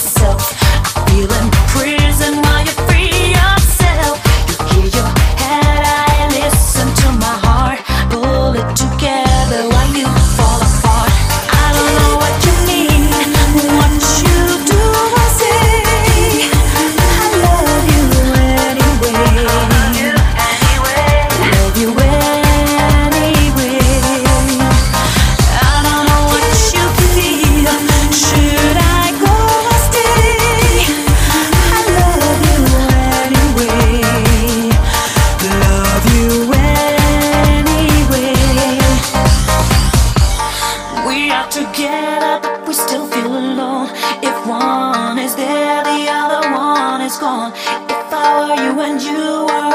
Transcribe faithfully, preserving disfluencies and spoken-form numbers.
yourself. I feel in prison while you free yourself. You hear your head, I listen to my heart. Pull it together while you fall apart. I don't know what you need, what you do or say. I love you anyway. Love you anyway. Love you anyway. I don't know what you feel. Should I go or stay? I love you anyway. Love you anyway. We are together, but we still feel alone. If one is there, the other one is gone. If I were you and you were